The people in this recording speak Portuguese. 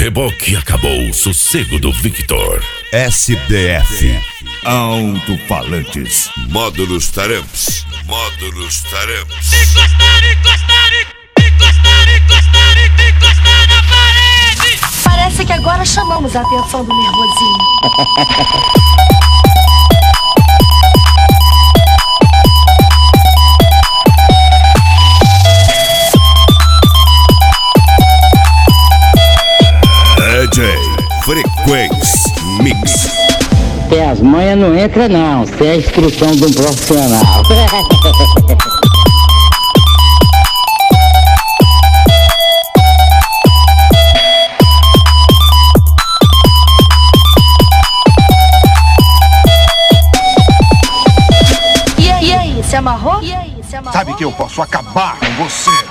reboque acabou o sossego do Victor. SDF Alto-falantes. Módulos Taramps. Módulos Taramps. Encostar na parede. Parece que agora chamamos a atenção do nervosinho. DJ Frequência Mix. Até as manhas não entra não, isso é a instrução de um profissional. E aí, se amarrou? Sabe que eu posso acabar com você.